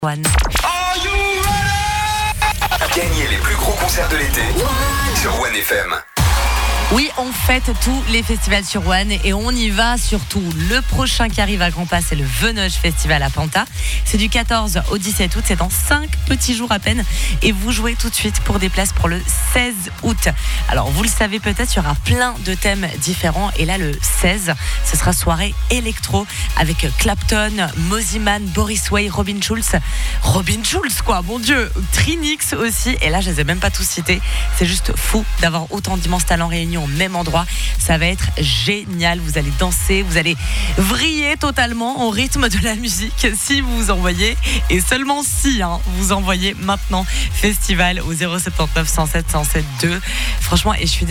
One. Gagnez les plus gros concerts de l'été sur One FM. Oui, on fête tous les festivals sur One et on y va surtout. Le prochain qui arrive à Grand Pas, c'est le Venoge Festival à Panta. C'est du 14 au 17 août, c'est dans 5 petits jours à peine. Et vous jouez tout de suite pour des places pour le 16 août. Alors, vous le savez peut-être, il y aura plein de thèmes différents. Et là, le 16, ce sera soirée électro avec Clapton, Mosiman, Boris Way, Robin Schulz, quoi, mon Dieu, Trinix aussi. Et là, je les ai même pas tous cités. C'est juste fou d'avoir autant d'immenses talents réunis au même endroit. Ça va être génial. Vous allez danser, vous allez vriller totalement au rythme de la musique si vous envoyez, et seulement si vous envoyez maintenant festival au 079 107 107 2. Franchement, et je suis